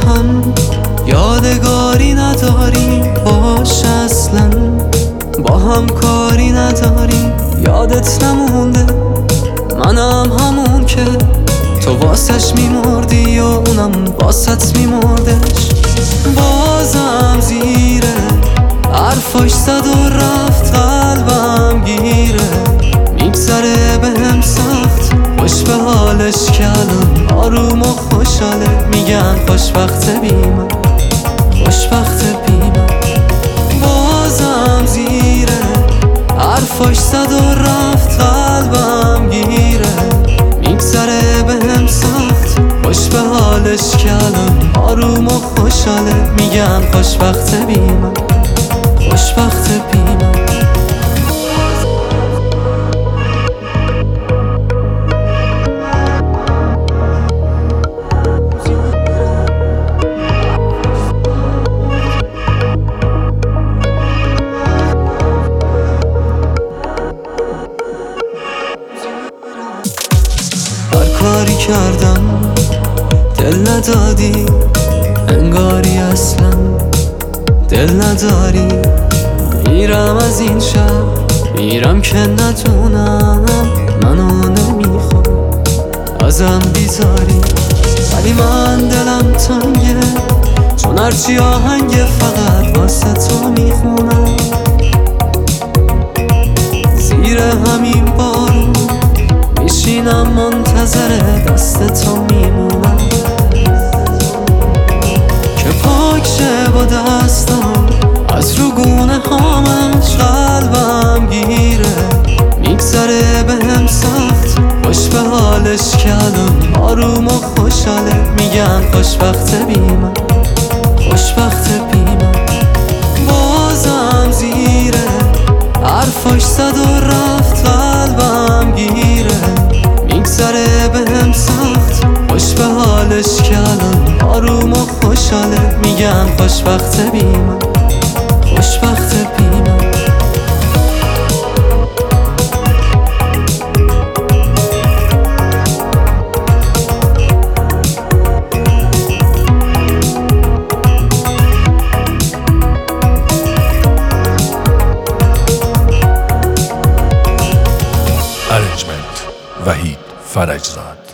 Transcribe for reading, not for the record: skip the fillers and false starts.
هم یادگاری نداری باش، اصلا با هم کاری نداری. یادت نمونده منم همون که تو واسش میمردی و اونم واسط میمردش. بازم زیره حرفاش زد و رفت، قلبم گیره میگذره بهم سخت. خوش به حالش که الان آروم و خوشحاله، میگن خوشبخت بی من، خوشبخت بی من. بازم زیره حرفاش زد و رفت، قلبم گیره میگذره بهم سخت. خوش به حالش که الان آروم و خوشحاله، میگن خوشبخت بی من، خوشبخت بی من. هر کاری کردم دل ندادی، انگاری اصلا دل نداری. میرم از این شهر، میرم که ندونم منو نمیخوام ازم بیزاری. ولی من دلم تنگه، چون هرچی آهنگ فقط واسه تو میخونم. زیر همین بارون میشینم منتظر دست تو میمونم که پاک شه با دستم از رو گونه هامش. قلبم گیره میگذره بهم سخت. خوش به حالش که الان آروم و خوشحاله، میگن خوشبخت بی من، خوشبخت بی من. بازم زیره حرفاش زد و رفت، قلبم گیره میگذره بهم سخت. خوش به حالش که الان آروم و خوشحاله، میگن خوشبخت بی من، خوشبخت بی من. ارنجمنت وحید فرجزاد.